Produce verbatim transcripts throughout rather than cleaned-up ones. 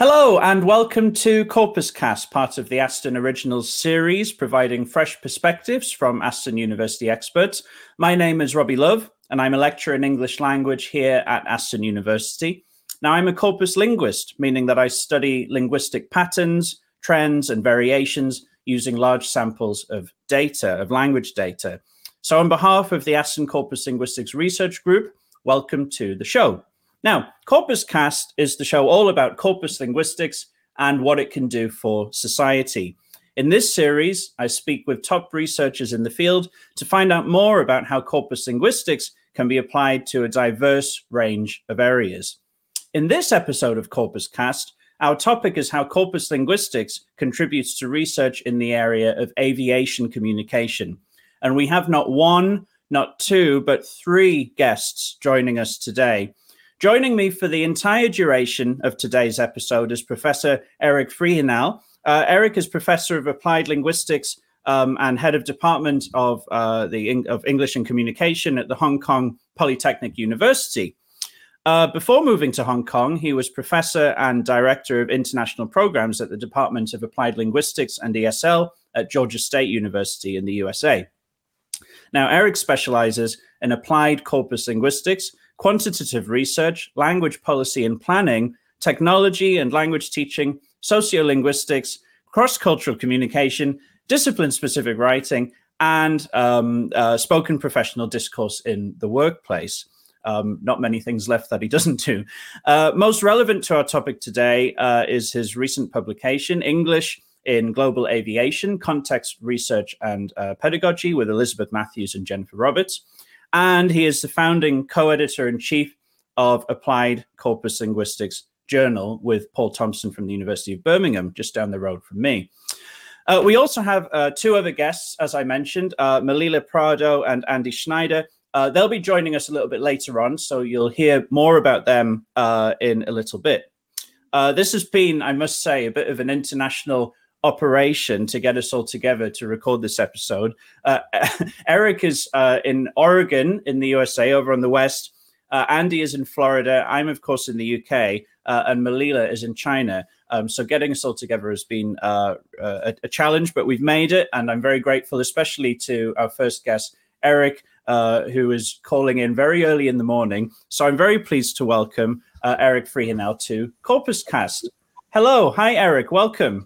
Hello and welcome to CorpusCast, part of the Aston Originals series, providing fresh perspectives from Aston University experts. My name is Robbie Love, and I'm a lecturer in English language here at Aston University. Now, I'm a corpus linguist, meaning that I study linguistic patterns, trends, and variations using large samples of data, of language data. So on behalf of the Aston Corpus Linguistics Research Group, welcome to the show. Now, CorpusCast is the show all about corpus linguistics and what it can do for society. In this series, I speak with top researchers in the field to find out more about how corpus linguistics can be applied to a diverse range of areas. In this episode of CorpusCast, our topic is how corpus linguistics contributes to research in the area of aviation communication. And we have not one, not two, but three guests joining us today. Joining me for the entire duration of today's episode is Professor Erik Vriegenau. Uh, Erik is Professor of Applied Linguistics um, and Head of Department of, uh, the, of English and Communication at the Hong Kong Polytechnic University. Uh, before moving to Hong Kong, he was Professor and Director of International Programs at the Department of Applied Linguistics and E S L at Georgia State University in the U S A. Now, Erik specializes in applied corpus linguistics, quantitative research, language policy and planning, technology and language teaching, sociolinguistics, cross-cultural communication, discipline-specific writing, and um, uh, spoken professional discourse in the workplace. Um, not many things left that he doesn't do. Uh, most relevant to our topic today uh, is his recent publication, English in Global Aviation, Context, Research and uh, Pedagogy, with Elizabeth Matthews and Jennifer Roberts. And he is the founding co-editor-in-chief of Applied Corpus Linguistics Journal with Paul Thompson from the University of Birmingham, just down the road from me. Uh, we also have uh, two other guests, as I mentioned, uh, Melila Prado and Andy Schneider. Uh, they'll be joining us a little bit later on, so you'll hear more about them uh, in a little bit. Uh, this has been, I must say, a bit of an international operation to get us all together to record this episode. Uh, Erik is uh, in Oregon in the U S A, over on the west. Uh, Andy is in Florida. I'm, of course, in the U K, uh, and Melila is in China. Um, so getting us all together has been uh, a, a challenge, but we've made it, and I'm very grateful, especially to our first guest, Erik, uh, who is calling in very early in the morning. So I'm very pleased to welcome uh, Erik Vriegenau to CorpusCast. Hello. Hi, Erik. Welcome.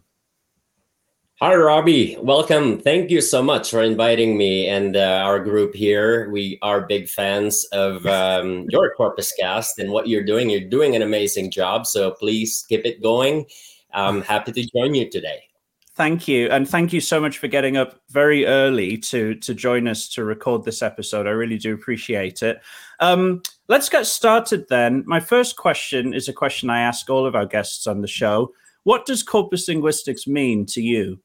Hi, Robbie. Welcome. Thank you so much for inviting me and uh, our group here. We are big fans of um, your CorpusCast and what you're doing. You're doing an amazing job, so please keep it going. I'm happy to join you today. Thank you. And thank you so much for getting up very early to, to join us to record this episode. I really do appreciate it. Um, let's get started then. My first question is a question I ask all of our guests on the show. What does corpus linguistics mean to you?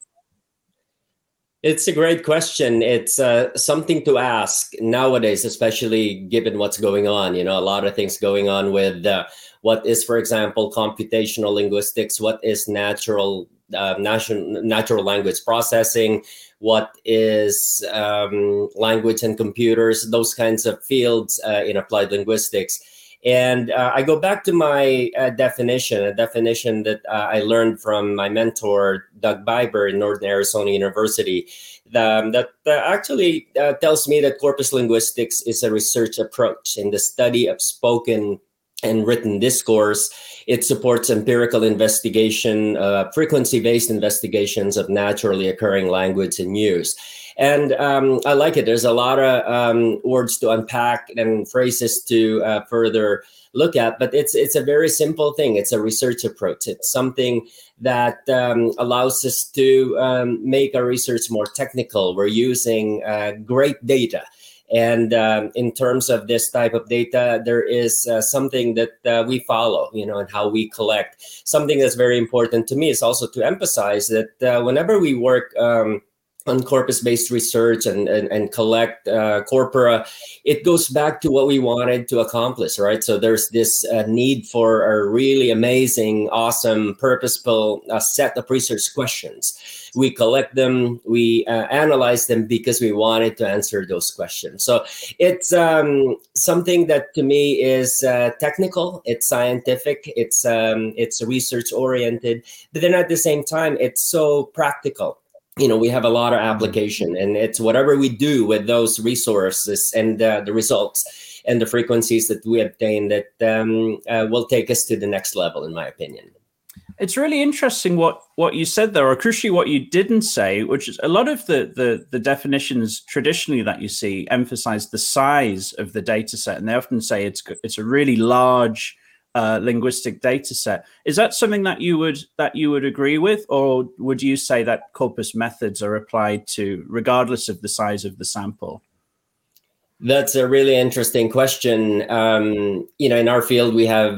It's a great question. It's uh, something to ask nowadays, especially given what's going on. You know, a lot of things going on with uh, what is, for example, computational linguistics, what is natural uh, natural, natural language processing, what is um, language and computers, those kinds of fields uh, in applied linguistics. And uh, I go back to my uh, definition, a definition that uh, I learned from my mentor, Doug Biber in Northern Arizona University, um, that uh, actually uh, tells me that corpus linguistics is a research approach in the study of spoken and written discourse. It supports empirical investigation, uh, frequency-based investigations of naturally occurring language and use. And um, I like it. There's a lot of um, words to unpack and phrases to uh, further look at, but it's it's a very simple thing. It's a research approach. It's something that um, allows us to um, make our research more technical. We're using uh, great data. And um, in terms of this type of data, there is uh, something that uh, we follow, you know, and how we collect. Something that's very important to me is also to emphasize that uh, whenever we work um, on corpus-based research and, and, and collect uh, corpora, it goes back to what we wanted to accomplish, right? So there's this uh, need for a really amazing, awesome, purposeful uh, set of research questions. We collect them, we uh, analyze them because we wanted to answer those questions. So it's um, something that to me is uh, technical, it's scientific, it's um, it's research oriented, but then at the same time, it's so practical. You know, we have a lot of application, and it's whatever we do with those resources and uh, the results and the frequencies that we obtain that um, uh, will take us to the next level, in my opinion. It's really interesting what what you said there, or crucially what you didn't say, which is a lot of the the, the definitions traditionally that you see emphasize the size of the data set, and they often say it's it's a really large Uh, linguistic data set. Is that something that you would that you would agree with, or would you say that corpus methods are applied to regardless of the size of the sample? That's a really interesting question. Um, you know, in our field, we have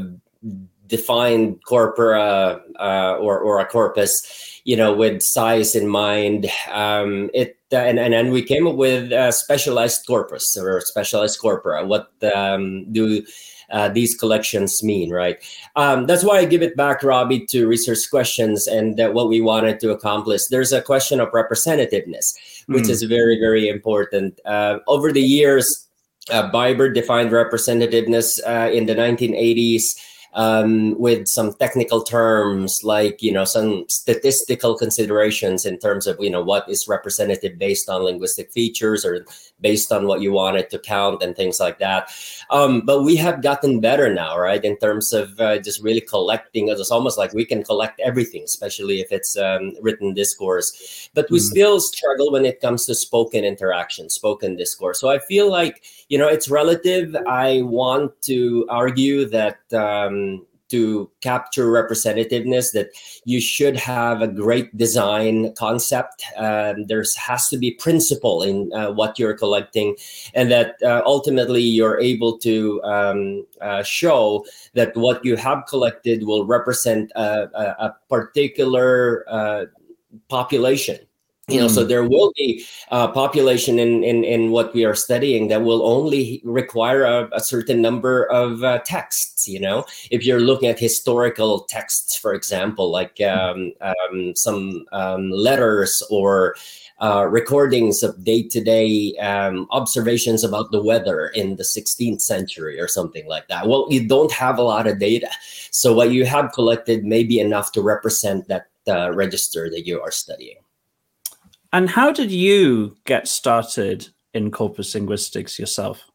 defined corpora uh, or or a corpus, you know, with size in mind. Um, it uh, and, and and we came up with a specialized corpus or specialized corpora. What um, do Uh, these collections mean, right? Um, that's why I give it back, Robbie, to research questions and uh, what we wanted to accomplish. There's a question of representativeness, which mm. is very, very important. Uh, over the years, uh, Biber defined representativeness uh, in the nineteen eighties um, with some technical terms, like, you know, some statistical considerations in terms of, you know, what is representative based on linguistic features or based on what you wanted to count and things like that. Um, but we have gotten better now, right? In terms of uh, just really collecting, it's almost like we can collect everything, especially if it's um, written discourse. But we mm. still struggle when it comes to spoken interaction, spoken discourse. So I feel like, you know, it's relative. I want to argue that um, to capture representativeness, that you should have a great design concept. Um, there has to be principle in uh, what you're collecting, and that uh, ultimately you're able to um, uh, show that what you have collected will represent a, a, a particular uh, population. You know, mm. so there will be a population in, in, in what we are studying that will only require a, a certain number of uh, texts. You know, if you're looking at historical texts, for example, like um, um, some um, letters or uh, recordings of day-to-day um, observations about the weather in the sixteenth century or something like that. Well, you don't have a lot of data. So what you have collected may be enough to represent that uh, register that you are studying. And how did you get started in corpus linguistics yourself?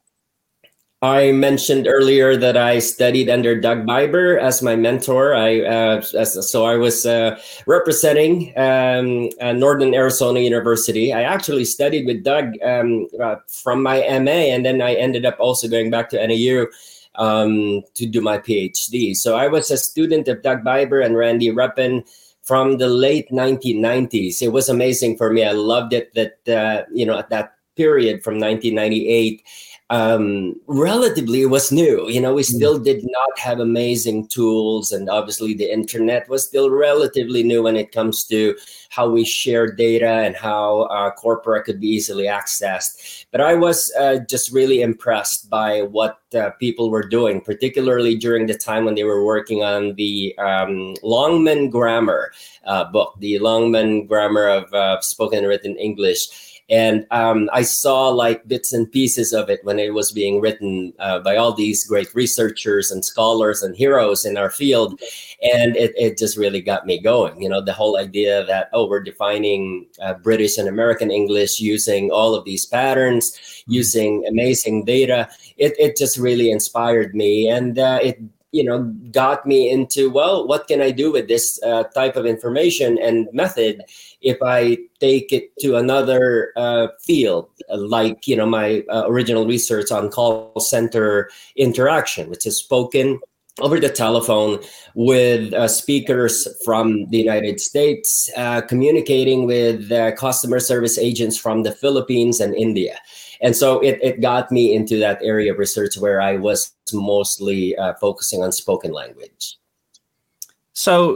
I mentioned earlier that I studied under Doug Biber as my mentor. I uh, as, so I was uh, representing um, uh, Northern Arizona University. I actually studied with Doug um, uh, from my M A, and then I ended up also going back to N A U um, to do my PhD. So I was a student of Doug Biber and Randy Reppen from the late nineteen nineties. It was amazing for me. I loved it that, uh, you know, at that period from nineteen ninety-eight, um, relatively it was new. You know, we still did not have amazing tools, and obviously the internet was still relatively new when it comes to how we share data and how uh, corpora could be easily accessed. But I was uh, just really impressed by what uh, people were doing, particularly during the time when they were working on the um, Longman Grammar uh, book, the Longman Grammar of uh, Spoken and Written English. And um, I saw like bits and pieces of it when it was being written uh, by all these great researchers and scholars and heroes in our field. And it, it just really got me going. You know, the whole idea that, oh, we're defining uh, British and American English using all of these patterns, using amazing data. It, it just really inspired me. And uh, it you know, got me into, well, what can I do with this uh, type of information and method if I take it to another uh, field, like, you know, my uh, original research on call center interaction, which is spoken over the telephone with uh, speakers from the United States, uh, communicating with uh, customer service agents from the Philippines and India. And so it, it got me into that area of research where I was mostly uh, focusing on spoken language. So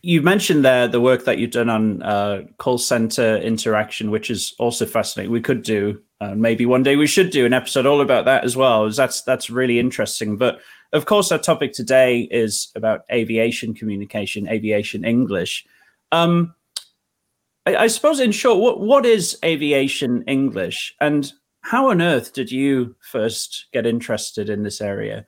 you mentioned there the work that you've done on uh, call center interaction, which is also fascinating. We could do, uh, maybe one day we should do an episode all about that as well. That's that's really interesting. But of course, our topic today is about aviation communication, aviation English. Um, I, I suppose, in short, what what is aviation English, and how on earth did you first get interested in this area?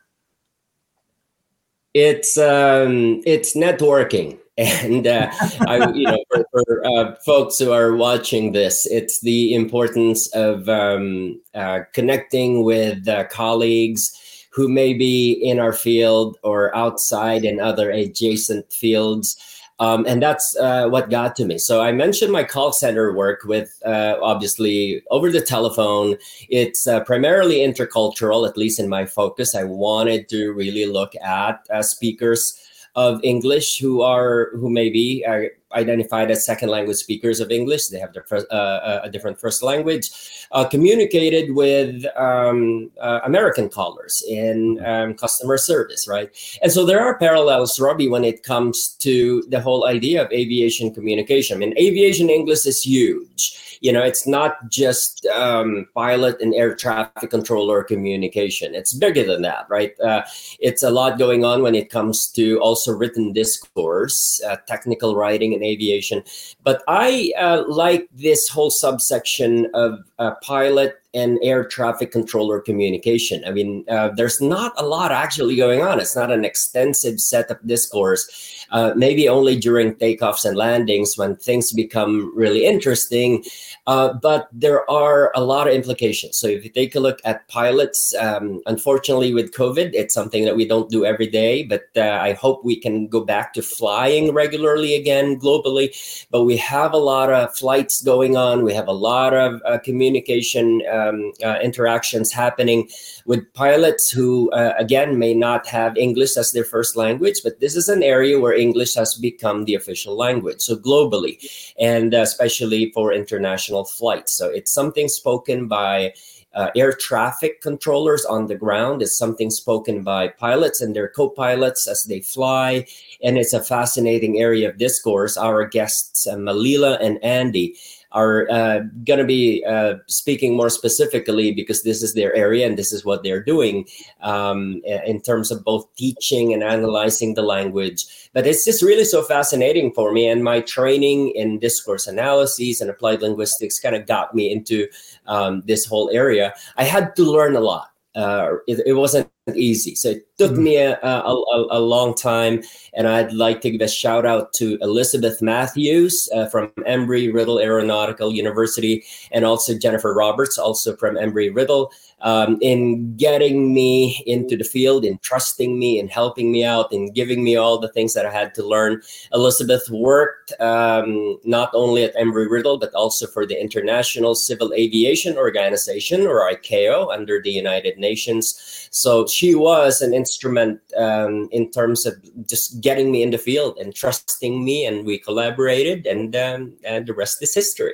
It's um, it's networking. And uh, I, you know, for, for uh, folks who are watching this, it's the importance of um, uh, connecting with uh, colleagues who may be in our field or outside in other adjacent fields. Um, and that's uh, what got to me. So I mentioned my call center work with, uh, obviously, over the telephone. It's uh, primarily intercultural, at least in my focus. I wanted to really look at uh, speakers of English who are who may be uh, identified as second language speakers of English. They have their first, uh, a different first language, uh, communicated with um, uh, American callers in um, customer service, right? And so there are parallels, Robbie, when it comes to the whole idea of aviation communication. I mean, aviation English is huge. You know, it's not just um, pilot and air traffic controller communication. It's bigger than that, right? Uh, it's a lot going on when it comes to also written discourse, uh, technical writing in aviation. But I uh, like this whole subsection of uh, pilot and air traffic controller communication. I mean, uh, there's not a lot actually going on. It's not an extensive set of discourse, uh, maybe only during takeoffs and landings when things become really interesting. Uh, but there are a lot of implications. So if you take a look at pilots, um, unfortunately with COVID, it's something that we don't do every day, but uh, I hope we can go back to flying regularly again globally. But we have a lot of flights going on. We have a lot of uh, communication um, uh, interactions happening with pilots who, uh, again, may not have English as their first language, but this is an area where English has become the official language. So globally, and especially for international flights. So it's something spoken by uh, air traffic controllers on the ground. It's something spoken by pilots and their co-pilots as they fly. And it's a fascinating area of discourse. Our guests, uh, Melila and Andy, are uh, going to be uh, speaking more specifically because this is their area and this is what they're doing um, in terms of both teaching and analyzing the language. But it's just really so fascinating for me. And my training in discourse analysis and applied linguistics kind of got me into um, this whole area. I had to learn a lot. Uh, it, it wasn't easy. So it took mm-hmm. me a, a, a, a long time. And I'd like to give a shout out to Elizabeth Matthews uh, from Embry-Riddle Aeronautical University, and also Jennifer Roberts, also from Embry-Riddle, um, in getting me into the field, in trusting me, in helping me out, in giving me all the things that I had to learn. Elizabeth worked um, not only at Embry-Riddle, but also for the International Civil Aviation Organization, or I C A O, under the United Nations. So she was an instrument um, in terms of just getting me in the field and trusting me, and we collaborated, and um, and the rest is history.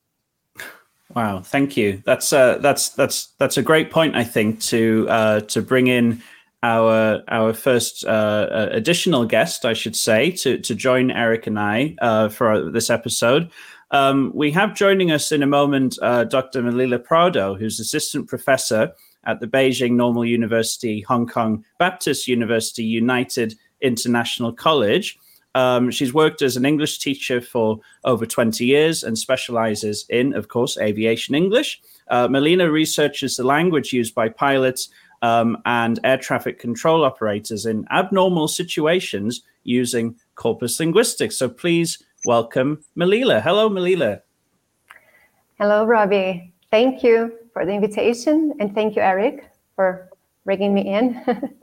Wow, thank you. That's uh, that's that's that's a great point, I think, to uh, to bring in our our first uh, additional guest, I should say, to to join Eric and I uh, for this episode. Um, we have joining us in a moment uh, Doctor Melila Prado, who's assistant professor at the Beijing Normal University, Hong Kong Baptist University United International College. Um, she's worked as an English teacher for over twenty years and specializes in, of course, aviation English. Uh, Melina researches the language used by pilots um, and air traffic control operators in abnormal situations using corpus linguistics. So please welcome Melila. Hello, Melila. Hello, Robbie. Thank you for the invitation, and thank you, Eric, for bringing me in.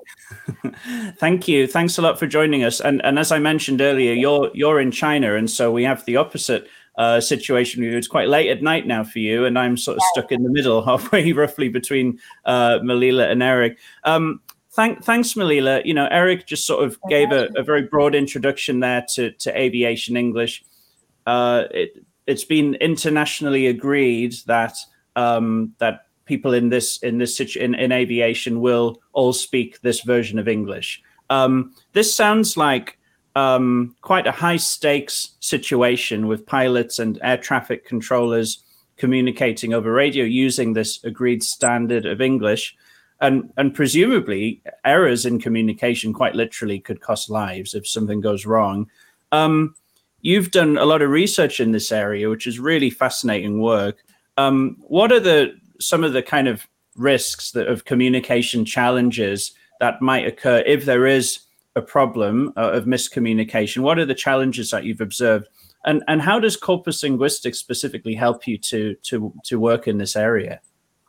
Thank you. Thanks a lot for joining us. And and as I mentioned earlier, you're you're in China, and so we have the opposite uh, situation. It's quite late at night now for you, and I'm sort of stuck in the middle, halfway roughly between uh, Melila and Eric. Um, thank, thanks, Melila. You know, Eric just sort of gave a, a very broad introduction there to to aviation English. Uh, it, it's been internationally agreed that um, that people in this in this situ- in, in aviation will all speak this version of English. Um, this sounds like um, quite a high stakes situation with pilots and air traffic controllers communicating over radio using this agreed standard of English. And, and presumably errors in communication quite literally could cost lives if something goes wrong. Um, you've done a lot of research in this area, which is really fascinating work. Um, what are the some of the kind of risks that of communication challenges that might occur if there is a problem uh, of miscommunication? What are the challenges that you've observed? And, and how does corpus linguistics specifically help you to, to, to work in this area?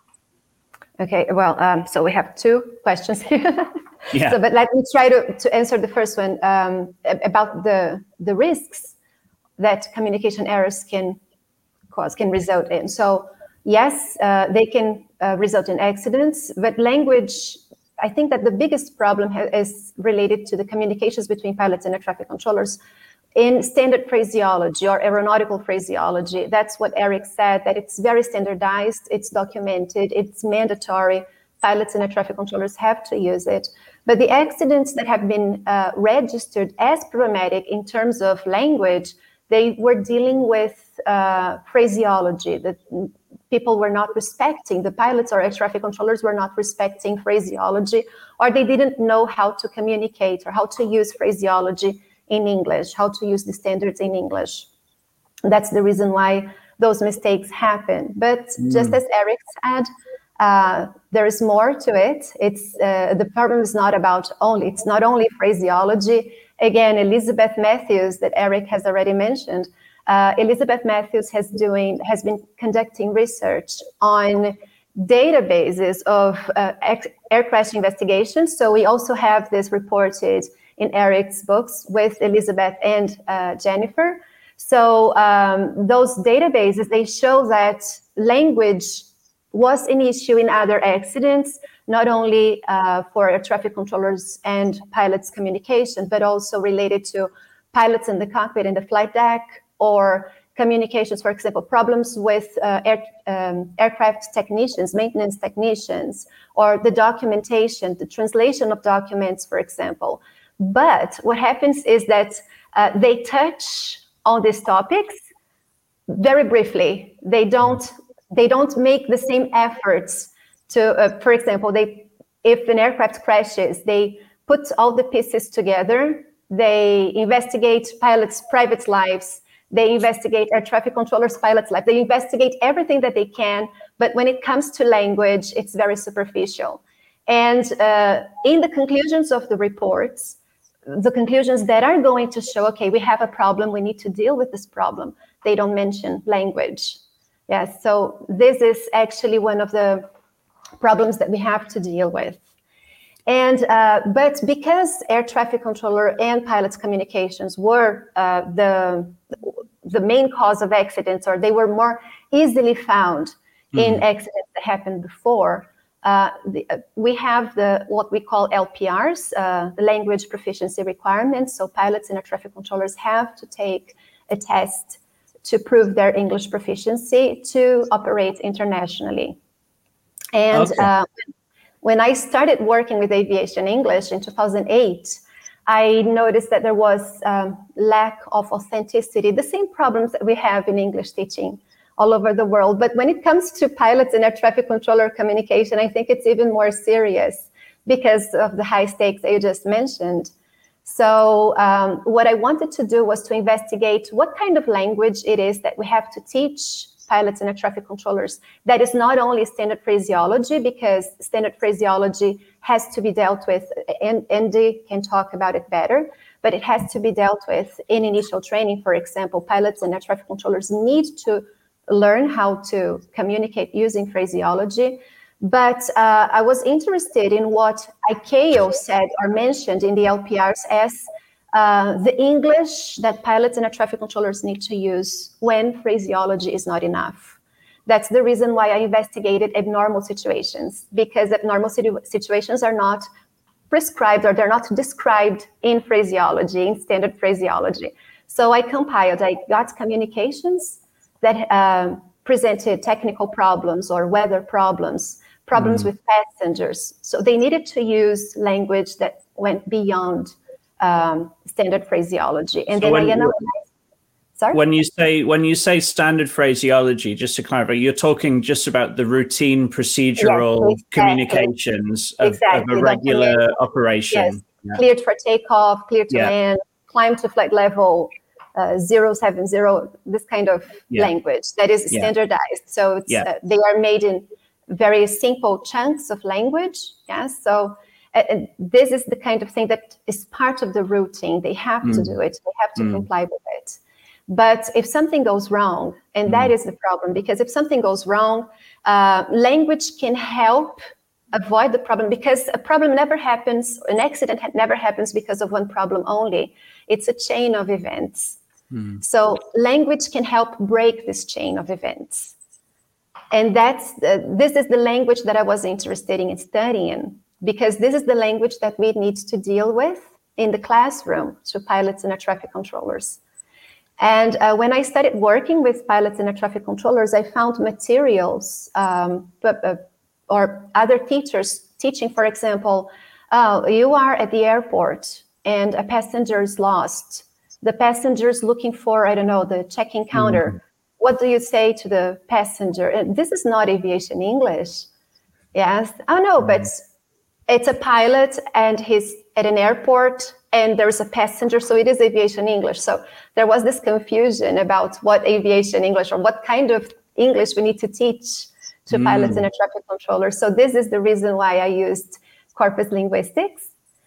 Okay, well, um, so we have two questions here. Yeah. So, but let me try to, to answer the first one um, about the, the risks that communication errors can cause, can result in. So yes, uh, they can uh, result in accidents, but language, I think that the biggest problem ha- is related to the communications between pilots and air traffic controllers in standard phraseology or aeronautical phraseology. That's what Eric said, that it's very standardized, it's documented, it's mandatory. Pilots and air traffic controllers have to use it. But the accidents that have been uh, registered as problematic in terms of language, they were dealing with uh, phraseology, that people were not respecting, the pilots or air traffic controllers were not respecting phraseology, or they didn't know how to communicate or how to use phraseology in English, how to use the standards in English. That's the reason why those mistakes happen. But mm. just as Eric said, uh, there is more to it. It's uh, the problem is not about only, it's not only phraseology. Again, Elizabeth Matthews, that Eric has already mentioned, uh, Elizabeth Matthews has doing has been conducting research on databases of uh, air crash investigations. So we also have this reported in Eric's books with Elizabeth and uh, Jennifer. So um, those databases, they show that language was an issue in other accidents, not only uh, for air traffic controllers and pilots' communication, but also related to pilots in the cockpit and the flight deck, or communications, for example, problems with uh, air, um, aircraft technicians, maintenance technicians, or the documentation, the translation of documents, for example. But what happens is that uh, they touch on these topics very briefly. They don't they don't make the same efforts to, uh, for example, they if an aircraft crashes, they put all the pieces together. They investigate pilots' private lives. They investigate air traffic controllers' pilots' lives. They investigate everything that they can. But when it comes to language, it's very superficial. And uh, in the conclusions of the reports, the conclusions that are going to show, okay, we have a problem, we need to deal with this problem, they don't mention language. Yes, so this is actually one of the problems that we have to deal with. And uh, but because air traffic controller and pilots communications were uh, the the main cause of accidents, or they were more easily found mm-hmm. in accidents that happened before, Uh, the, uh, we have the what we call L P Rs, uh, the language proficiency requirements. So pilots and air traffic controllers have to take a test to prove their English proficiency to operate internationally. And okay. uh, when I started working with aviation English in two thousand eight, I noticed that there was um, lack of authenticity, the same problems that we have in English teaching all over the world. But when it comes to pilots and air traffic controller communication, I think it's even more serious because of the high stakes that you just mentioned. So um, what I wanted to do was to investigate what kind of language it is that we have to teach pilots and air traffic controllers that is not only standard phraseology, because standard phraseology has to be dealt with, and Andy can talk about it better, but it has to be dealt with in initial training. For example, pilots and air traffic controllers need to learn how to communicate using phraseology. But uh, I was interested in what I C A O said or mentioned in the L P Rs as uh, the English that pilots and air traffic controllers need to use when phraseology is not enough. That's the reason why I investigated abnormal situations, because abnormal situ- situations are not prescribed or they're not described in phraseology, in standard phraseology. So I compiled, I got communications that uh, presented technical problems or weather problems, problems mm. with passengers. So they needed to use language that went beyond um, standard phraseology. And So then when- I analyze. Sorry? When you say when you say standard phraseology, just to clarify, you're talking just about the routine procedural Yes, exactly. communications of, Exactly. of a regular Document- operation. Yes, Yeah. cleared for takeoff, cleared to Yeah. land, climb to flight level uh, zero seven zero, this kind of Yeah. language that is Yeah. standardized. So it's, Yeah. uh, they are made in very simple chunks of language. Yes, so uh, and this is the kind of thing that is part of the routine. They have to Mm. do it. They have to Mm. comply with it. But if something goes wrong, and Mm. that is the problem, because if something goes wrong, uh, language can help avoid the problem, because a problem never happens, an accident ha- never happens because of one problem only. It's a chain of events. Mm. So language can help break this chain of events. And that's the, this is the language that I was interested in studying, because this is the language that we need to deal with in the classroom to pilots and air traffic controllers. And uh, when I started working with pilots and air traffic controllers, I found materials um, but, uh, or other teachers teaching, for example, oh, you are at the airport and a passenger is lost. The passenger is looking for, I don't know, the check-in counter. Mm-hmm. What do you say to the passenger? And this is not aviation English. Yes. Oh, no, mm-hmm. but it's a pilot and he's at an airport and there's a passenger, so it is aviation English. So there was this confusion about what aviation English or what kind of English we need to teach to mm. pilots and air traffic controllers. So this is the reason why I used corpus linguistics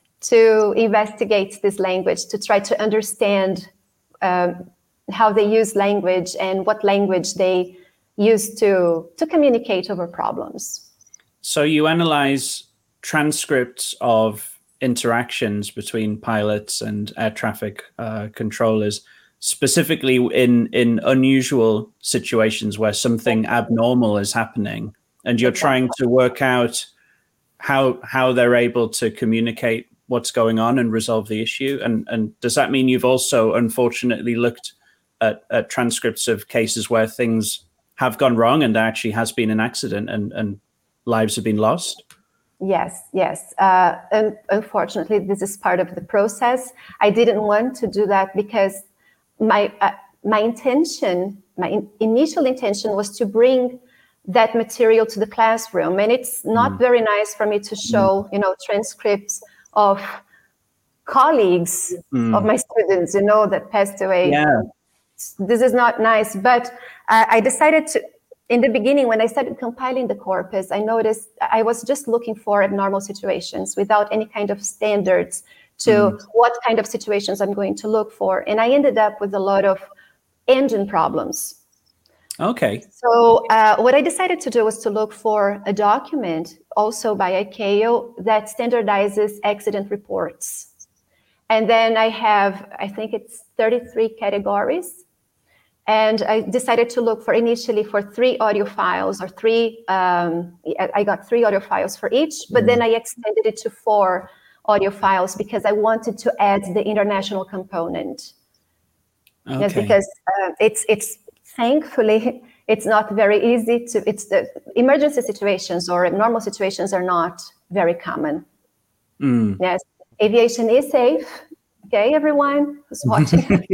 to investigate this language, to try to understand um, how they use language and what language they use to, to communicate over problems. So you analyze transcripts of interactions between pilots and air traffic uh, controllers, specifically in, in unusual situations where something abnormal is happening, and you're trying to work out how how they're able to communicate what's going on and resolve the issue. And, and does that mean you've also, unfortunately, looked at, at transcripts of cases where things have gone wrong and there actually has been an accident and, and lives have been lost? Yes, yes. Uh, and unfortunately, this is part of the process. I didn't want to do that because my uh, my intention, my in- initial intention was to bring that material to the classroom. And it's not mm. very nice for me to show, mm. you know, transcripts of colleagues mm. of my students, you know, that passed away. Yeah. This is not nice. But uh, I decided to, in the beginning, when I started compiling the corpus, I noticed I was just looking for abnormal situations without any kind of standards to mm. what kind of situations I'm going to look for. And I ended up with a lot of engine problems. Okay. So uh, what I decided to do was to look for a document also by I C A O that standardizes accident reports. And then I have, I think it's thirty-three categories. And I decided to look for initially for three audio files or three, um, I got three audio files for each, but mm. then I extended it to four audio files because I wanted to add the international component. Okay. Yes, because uh, it's, it's thankfully, it's not very easy to, it's the emergency situations or abnormal situations are not very common. Mm. Yes, aviation is safe. Okay, everyone who's watching.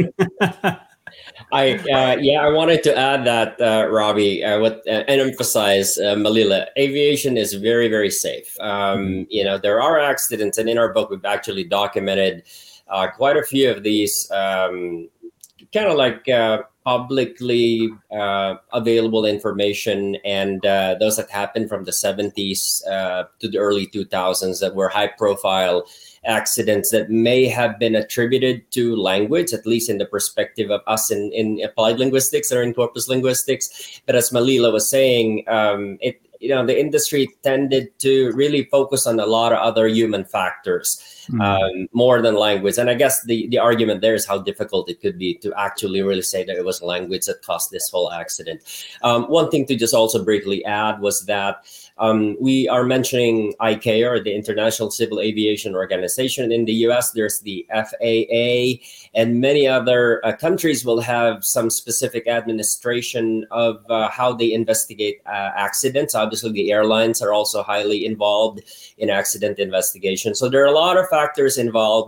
I uh, yeah, I wanted to add that, uh, Robbie, uh, what, uh, and emphasize, uh, Malila, aviation is very, very safe. Um, mm-hmm. You know, there are accidents, and in our book, we've actually documented uh, quite a few of these um, kind of like uh, publicly uh, available information, and uh, those that happened from the seventies uh, to the early two thousands that were high-profile accidents that may have been attributed to language, at least in the perspective of us in, in applied linguistics or in corpus linguistics. But as Malila was saying, um, it you know the industry tended to really focus on a lot of other human factors, mm. um, more than language. And I guess the, the argument there is how difficult it could be to actually really say that it was language that caused this whole accident. Um, one thing to just also briefly add was that Um, we are mentioning I C A O, or the International Civil Aviation Organization in the U S. There's the F A A, and many other uh, countries will have some specific administration of uh, how they investigate uh, accidents. Obviously, the airlines are also highly involved in accident investigation. So there are a lot of factors involved.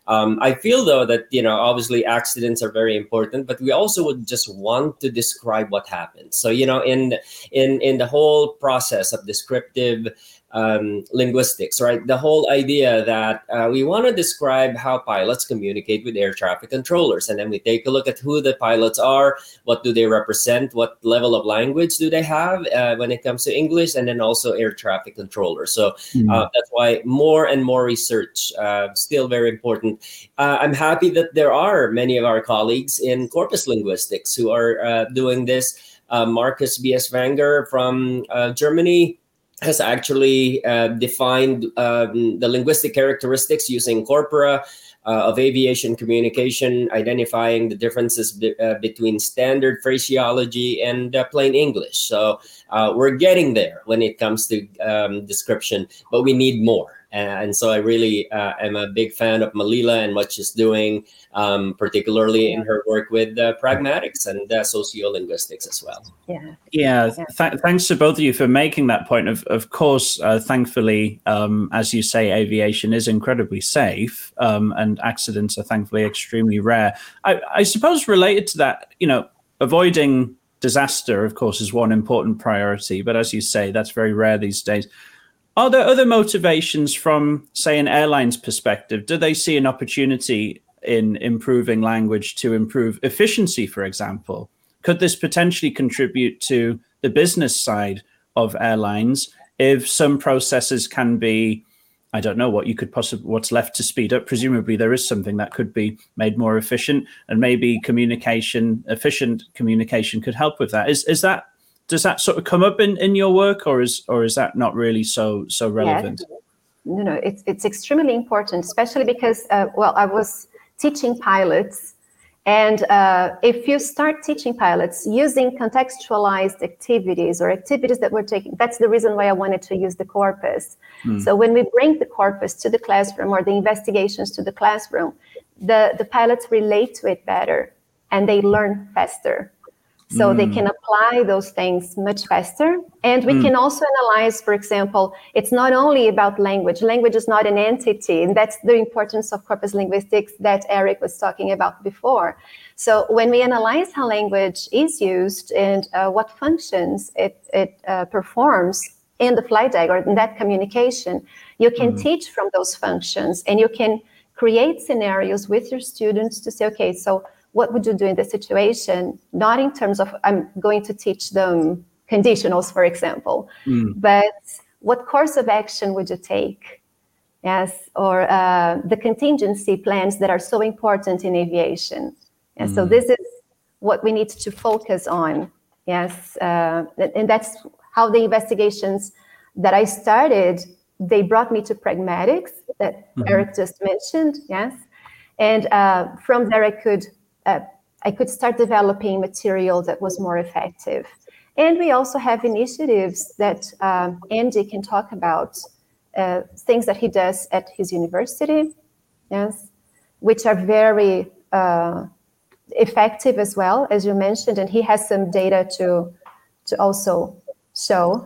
Um, I feel, though, that, you know, obviously accidents are very important, but we also would just want to describe what happened. So, you know, in in in the whole process of descriptive um, linguistics, right? The whole idea that uh, we want to describe how pilots communicate with air traffic controllers. And then we take a look at who the pilots are, what do they represent, what level of language do they have uh, when it comes to English, and then also air traffic controllers. So mm. uh, that's why more and more research, uh, still very important. Uh, I'm happy that there are many of our colleagues in corpus linguistics who are uh, doing this. Uh, Marcus B S Wenger from uh, Germany has actually uh, defined um, the linguistic characteristics using corpora uh, of aviation communication, identifying the differences be, uh, between standard phraseology and uh, plain English. So uh, we're getting there when it comes to um, description, but we need more. And so I really uh, am a big fan of Melila and what she's doing, um, particularly in her work with uh, pragmatics and uh, sociolinguistics as well. Yeah, yeah. Th- thanks to both of you for making that point. Of of course, uh, thankfully, um, as you say, aviation is incredibly safe, um, and accidents are thankfully extremely rare. I, I suppose related to that, you know, avoiding disaster, of course, is one important priority. But as you say, that's very rare these days. Are there other motivations from, say, an airline's perspective? Do they see an opportunity in improving language to improve efficiency, for example? Could this potentially contribute to the business side of airlines if some processes can be, I don't know what you could possibly, what's left to speed up? Presumably there is something that could be made more efficient, and maybe communication, efficient communication could help with that. Is is that Does that sort of come up in, in your work, or is or is that not really so so relevant? Yeah. No, no, it's it's extremely important, especially because uh, well, I was teaching pilots, and uh, if you start teaching pilots using contextualized activities or activities that we're taking, that's the reason why I wanted to use the corpus. Mm. So when we bring the corpus to the classroom or the investigations to the classroom, the the pilots relate to it better and they learn faster. So mm. they can apply those things much faster. And we mm. can also analyze, for example, it's not only about language. Language is not an entity. And that's the importance of corpus linguistics that Eric was talking about before. So when we analyze how language is used and uh, what functions it, it uh, performs in the flight deck or in that communication, you can mm. teach from those functions, and you can create scenarios with your students to say, okay, so what would you do in this situation? Not in terms of, I'm going to teach them conditionals, for example, mm. but what course of action would you take? Yes, or uh, the contingency plans that are so important in aviation. And mm. so this is what we need to focus on. Yes, uh, and that's how the investigations that I started, they brought me to pragmatics that mm-hmm. Eric just mentioned. Yes, and uh, from there I could Uh, I could start developing material that was more effective. And we also have initiatives that um, Andy can talk about, uh, things that he does at his university, yes, which are very uh, effective as well, as you mentioned, and he has some data to to also show.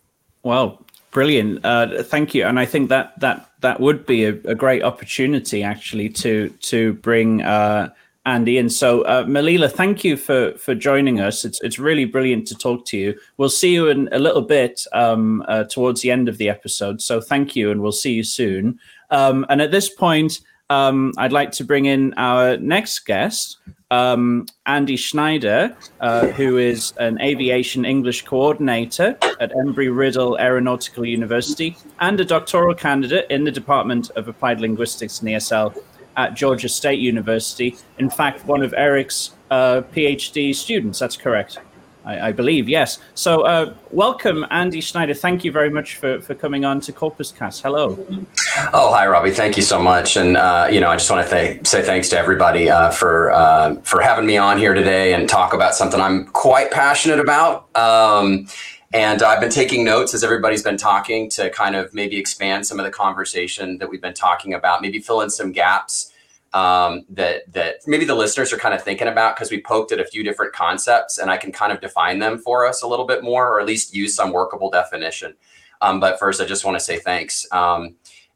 Wow, brilliant! Uh, thank you. And I think that that that would be a, a great opportunity, actually, to to bring Uh, Andy. And so, uh, Melila, thank you for for joining us. It's it's really brilliant to talk to you. We'll see you in a little bit um, uh, towards the end of the episode. So thank you, and we'll see you soon. Um, and at this point, um, I'd like to bring in our next guest, um, Andy Schneider, uh, who is an aviation English coordinator at Embry-Riddle Aeronautical University and a doctoral candidate in the Department of Applied Linguistics and E S L at Georgia State University. In fact, one of Eric's uh, PhD students. That's correct, I, I believe. Yes. So uh, welcome, Andy Schneider. Thank you very much for, for coming on to CorpusCast. Hello. Oh, hi, Robbie. Thank you so much. And, uh, you know, I just want to th- say thanks to everybody uh, for uh, for having me on here today and talk about something I'm quite passionate about. Um, And I've been taking notes as everybody's been talking to kind of maybe expand some of the conversation that we've been talking about, maybe fill in some gaps um, that that maybe the listeners are kind of thinking about, because we poked at a few different concepts and I can kind of define them for us a little bit more, or at least use some workable definition. Um, but first, I just want to say thanks. Um,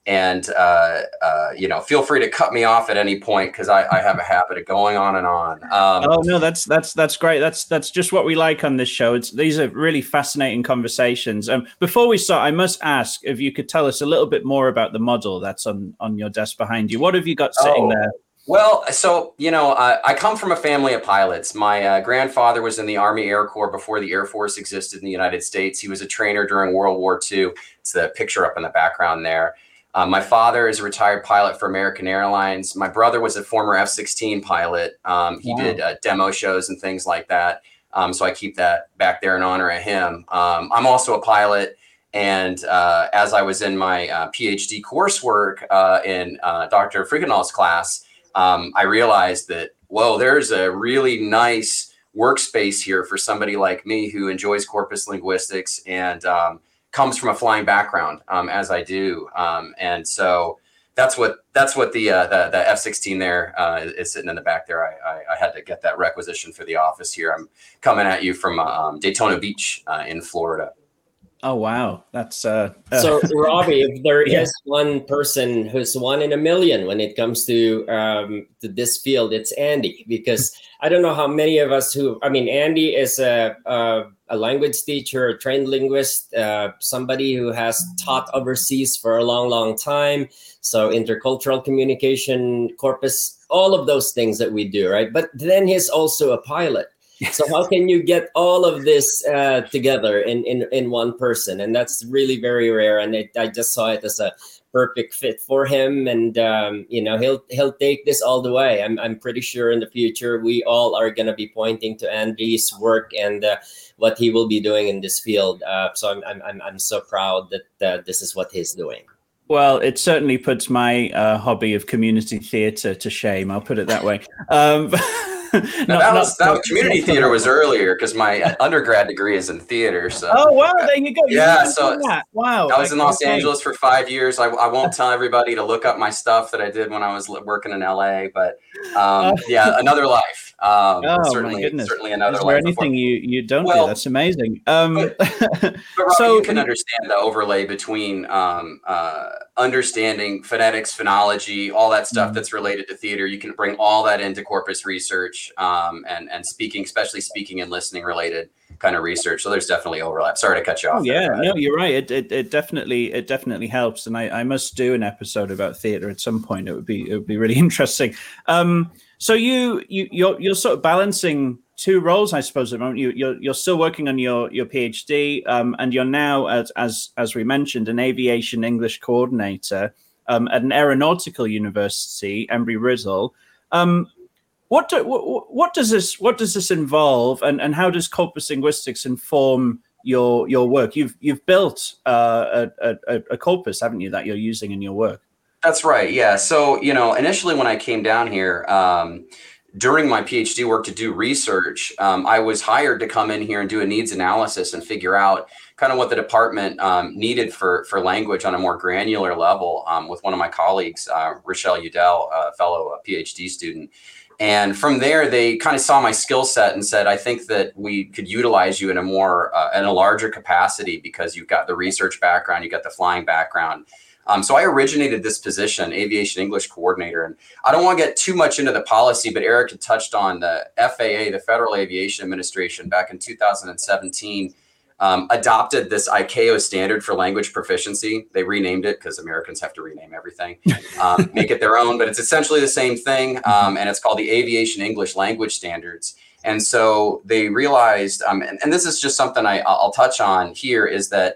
And, uh, uh, you know, feel free to cut me off at any point, because I, I have a habit of going on and on. Um, oh, no, that's that's that's great. That's that's just what we like on this show. It's, these are really fascinating conversations. Um, before we start, I must ask if you could tell us a little bit more about the model that's on, on your desk behind you. What have you got sitting oh, there? Well, so, you know, uh, I come from a family of pilots. My uh, grandfather was in the Army Air Corps before the Air Force existed in the United States. He was a trainer during World War Two. It's the picture up in the background there. Uh, my father is a retired pilot for American Airlines. My brother was a former F sixteen pilot. Um, he wow. did uh, demo shows and things like that. Um, so I keep that back there in honor of him. Um, I'm also a pilot. And uh, as I was in my uh, PhD coursework uh, in uh, Doctor Frigenal's class, um, I realized that, whoa, there's a really nice workspace here for somebody like me who enjoys corpus linguistics and um, comes from a flying background, um, as I do, um, and so that's what that's what the uh, the, the F sixteen there uh, is sitting in the back there. I, I, I had to get that requisition for the office here. I'm coming at you from um, Daytona Beach uh, in Florida. Oh wow, that's uh, uh so Robbie. If there yeah. is one person who's one in a million when it comes to um, to this field, it's Andy. Because I don't know how many of us who I mean, Andy is a a, a language teacher, a trained linguist, uh, somebody who has taught overseas for a long, long time. So intercultural communication, corpus, all of those things that we do, right? But then he's also a pilot. So how can you get all of this uh, together in, in, in one person? And that's really very rare. And it, I just saw it as a perfect fit for him. And, um, you know, he'll he'll take this all the way. I'm, I'm pretty sure in the future, we all are going to be pointing to Andy's work and uh, what he will be doing in this field. Uh, so I'm, I'm, I'm so proud that uh, this is what he's doing. Well, it certainly puts my uh, hobby of community theatre to shame. I'll put it that way. Um, not, that was not, that was community not, theater was earlier because my undergrad degree is in theater. So oh wow, there you go. You yeah, so that. Wow. I was in Los okay. Angeles for five years. I, I won't tell everybody to look up my stuff that I did when I was working in L A, but um, yeah, another life. Um, oh certainly, my goodness. certainly another is there life. Anything before. you you don't well, do? That's amazing. Um, but, but Robbie, so you can understand the overlay between um, uh, understanding phonetics, phonology, all that stuff mm-hmm. that's related to theater. You can bring all that into corpus research um, and and speaking, especially speaking and listening related kind of research. So there's definitely overlap. Sorry to cut you off. Oh, yeah, there, no, you're right. It, it it definitely it definitely helps, and I, I must do an episode about theater at some point. It would be it would be really interesting. Um, so you you you're you're sort of balancing two roles, I suppose, at the moment. You you're you're still working on your your PhD, um, and you're now as as as we mentioned, an aviation English coordinator um, at an aeronautical university, Embry-Riddle. Um, What, do, what what does this what does this involve, and, and how does corpus linguistics inform your your work? You've you've built uh, a, a, a corpus, haven't you, that you're using in your work? That's right. Yeah. So you know, initially when I came down here um, during my PhD work to do research, um, I was hired to come in here and do a needs analysis and figure out kind of what the department um, needed for for language on a more granular level um, with one of my colleagues, uh, Rochelle Udell, a fellow a PhD student. And from there, they kind of saw my skill set and said, I think that we could utilize you in a more, uh, in a larger capacity because you've got the research background, you've got the flying background. Um, so I originated this position, Aviation English Coordinator. And I don't want to get too much into the policy, but Eric had touched on the F A A, the Federal Aviation Administration, back in two thousand seventeen. Um, adopted this I C A O standard for language proficiency. They renamed it because Americans have to rename everything, um, make it their own, but it's essentially the same thing. Um, and it's called the Aviation English Language Standards. And so they realized, um, and, and this is just something I, I'll touch on here, is that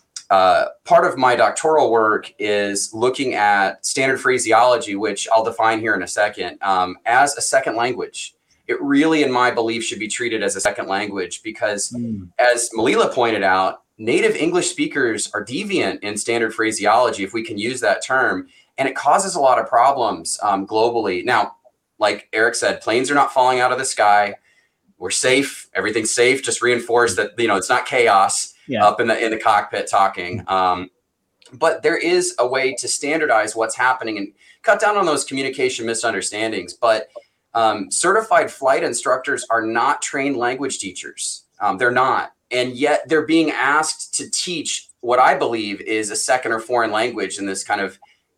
uh, part of my doctoral work is looking at standard phraseology, which I'll define here in a second, um, as a second language. It really, in my belief, should be treated as a second language because, mm. as Melila pointed out, native English speakers are deviant in standard phraseology, if we can use that term, and it causes a lot of problems um, globally. Now, like Eric said, planes are not falling out of the sky. We're safe. Everything's safe. Just reinforce that, you know, it's not chaos yeah. up in the in the cockpit talking. Um, but there is a way to standardize what's happening and cut down on those communication misunderstandings. But Um, certified flight instructors are not trained language teachers. Um, they're not. And yet they're being asked to teach what I believe is a second or foreign language in this kind of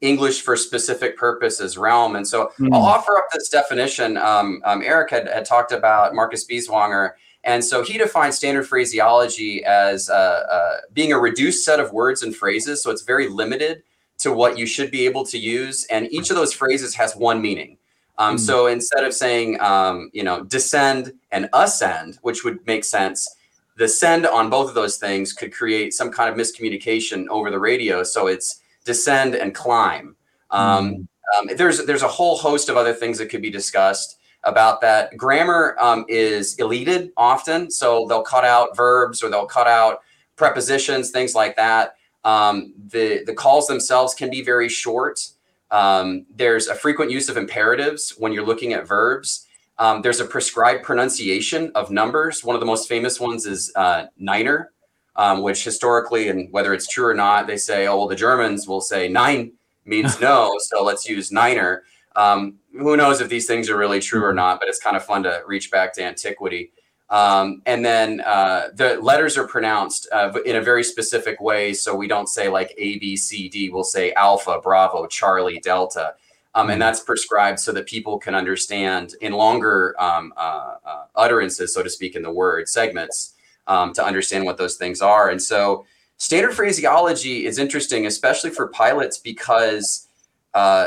English for specific purposes realm. And so Mm. I'll offer up this definition. Um, um, Eric had, had talked about Marcus Bieswanger. And so he defines standard phraseology as uh, uh, being a reduced set of words and phrases. So it's very limited to what you should be able to use. And each of those phrases has one meaning. Um, mm. So instead of saying, um, you know, descend and ascend, which would make sense, the send on both of those things could create some kind of miscommunication over the radio. So it's descend and climb. Um, mm. um, there's there's a whole host of other things that could be discussed about that. Grammar um, is elided often, so they'll cut out verbs or they'll cut out prepositions, things like that. Um, the the calls themselves can be very short. Um, there's a frequent use of imperatives when you're looking at verbs. Um, there's a prescribed pronunciation of numbers. One of the most famous ones is uh, Niner. Um, which historically, and whether it's true or not, they say, oh, well, the Germans will say nine means no, so let's use Niner. Um, who knows if these things are really true or not, but it's kind of fun to reach back to antiquity. Um, and then uh, the letters are pronounced uh, in a very specific way, so we don't say like A, B, C, D, we'll say Alpha, Bravo, Charlie, Delta. Um, and that's prescribed so that people can understand in longer um, uh, uh, utterances, so to speak, in the word segments, Um, to understand what those things are. And so standard phraseology is interesting, especially for pilots, because uh,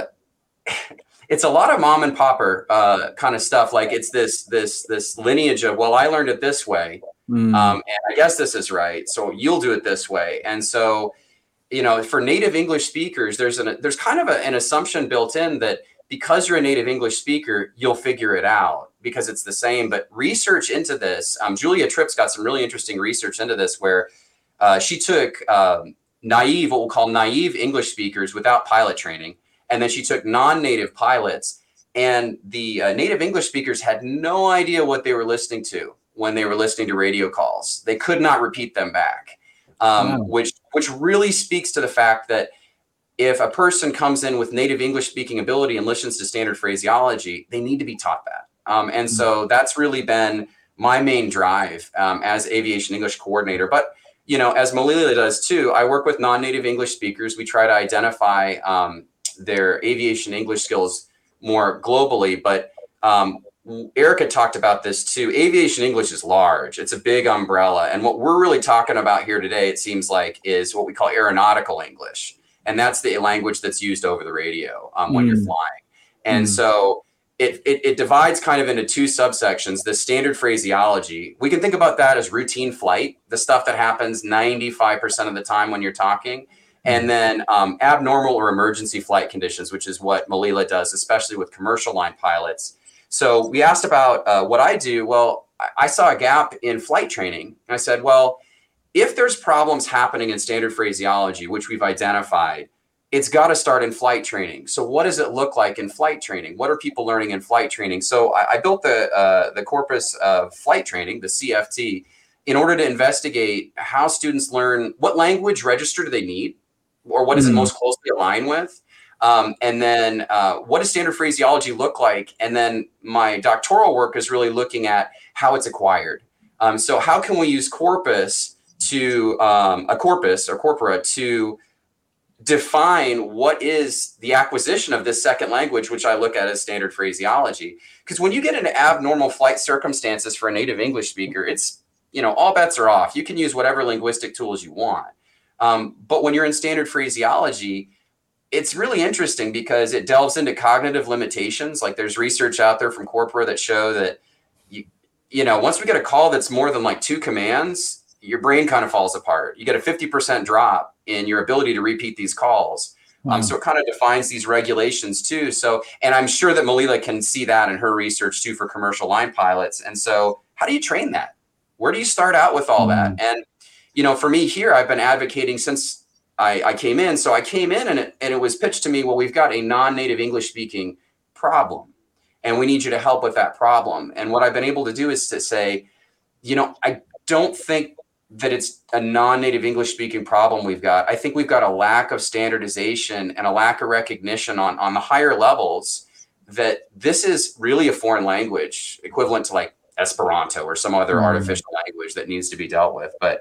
it's a lot of mom and popper uh, kind of stuff. Like it's this this this lineage of, well, I learned it this way, mm. um, and I guess this is right, so you'll do it this way. And so, you know, for native English speakers, there's an there's kind of a, an assumption built in that because you're a native English speaker, you'll figure it out because it's the same. But research into this, um, Julia Tripp's got some really interesting research into this, where uh, she took um, naive, what we'll call naive English speakers without pilot training, and then she took non-native pilots, and the uh, native English speakers had no idea what they were listening to when they were listening to radio calls. They could not repeat them back, um, wow. which which really speaks to the fact that if a person comes in with native English speaking ability and listens to standard phraseology, they need to be taught that. Um, and so that's really been my main drive um, as aviation English coordinator. But, you know, as Malila does too, I work with non-native English speakers. We try to identify um, their aviation English skills more globally. But um, Erica talked about this too. Aviation English is large. It's a big umbrella. And what we're really talking about here today, it seems like, is what we call aeronautical English. And that's the language that's used over the radio um, when mm. you're flying. And mm. so it, it it divides kind of into two subsections. The standard phraseology, we can think about that as routine flight, the stuff that happens ninety-five percent of the time when you're talking. And then um, abnormal or emergency flight conditions, which is what Malila does, especially with commercial line pilots. So we asked about uh, what I do. Well, I saw a gap in flight training. And I said, well, if there's problems happening in standard phraseology, which we've identified, it's got to start in flight training. So what does it look like in flight training? What are people learning in flight training? So I, I built the uh, the corpus of flight training, the C F T, in order to investigate how students learn, what language register do they need, or what does mm-hmm. it most closely align with? Um, and then uh, what does standard phraseology look like? And then my doctoral work is really looking at how it's acquired. Um, so how can we use corpus to um, a corpus or corpora to define what is the acquisition of this second language, which I look at as standard phraseology. Because when you get into abnormal flight circumstances for a native English speaker, it's, you know, all bets are off. You can use whatever linguistic tools you want. Um, but when you're in standard phraseology, it's really interesting because it delves into cognitive limitations. Like there's research out there from corpora that show that, you, you know, once we get a call that's more than like two commands, your brain kind of falls apart. You get a fifty percent drop in your ability to repeat these calls. Wow. Um, so it kind of defines these regulations too. So, and I'm sure that Malila can see that in her research too for commercial line pilots. And so how do you train that? Where do you start out with all mm. that? And, you know, for me here, I've been advocating since I, I came in. So I came in and it, and it was pitched to me, well, we've got a non-native English speaking problem and we need you to help with that problem. And what I've been able to do is to say, you know, I don't think that it's a non-native English speaking problem we've got. I think we've got a lack of standardization and a lack of recognition on, on the higher levels that this is really a foreign language equivalent to like Esperanto or some other mm. artificial language that needs to be dealt with. But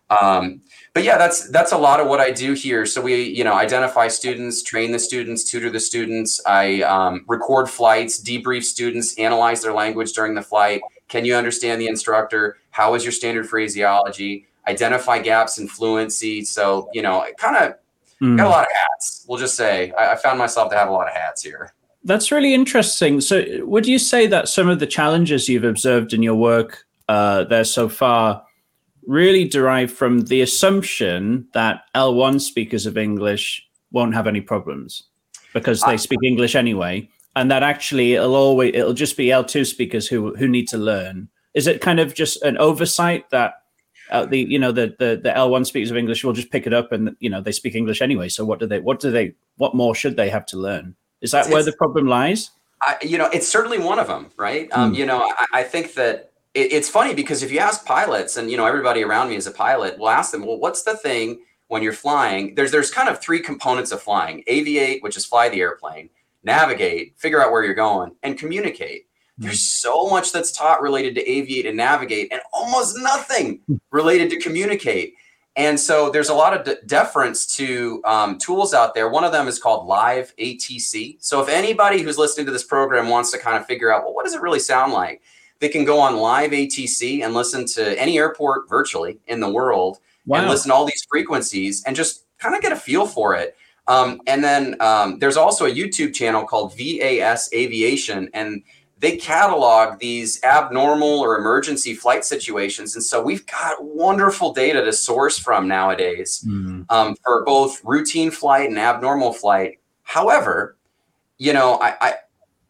Um, but yeah, that's that's a lot of what I do here. So we, you know, identify students, train the students, tutor the students. I um, record flights, debrief students, analyze their language during the flight. Can you understand the instructor? How is your standard phraseology? Identify gaps in fluency. So, you know, kind of mm. got a lot of hats. We'll just say I, I found myself to have a lot of hats here. That's really interesting. So would you say that some of the challenges you've observed in your work uh, there so far really derive from the assumption that L one speakers of English won't have any problems because they speak English anyway, and that actually it'll always it'll just be L two speakers who who need to learn? Is it kind of just an oversight that uh, the you know the, the the L one speakers of English will just pick it up and you know they speak English anyway? So what do they what do they what more should they have to learn? Is that it's, where the problem lies? I, you know, it's certainly one of them, right? Mm. Um, you know, I, I think that. It's funny because if you ask pilots, and you know everybody around me is a pilot, we'll ask them, well, what's the thing when you're flying? There's there's kind of three components of flying: aviate, which is fly the airplane; navigate, figure out where you're going; and communicate. Mm-hmm. There's so much that's taught related to aviate and navigate, and almost nothing related to communicate. And so there's a lot of de- deference to um, tools out there. One of them is called Live A T C. So if anybody who's listening to this program wants to kind of figure out, well, what does it really sound like? They can go on Live A T C and listen to any airport virtually in the world wow. and listen to all these frequencies and just kind of get a feel for it. Um, and then um, there's also a YouTube channel called V A S Aviation, and they catalog these abnormal or emergency flight situations. And so we've got wonderful data to source from nowadays mm-hmm. um, for both routine flight and abnormal flight. However, you know, I, I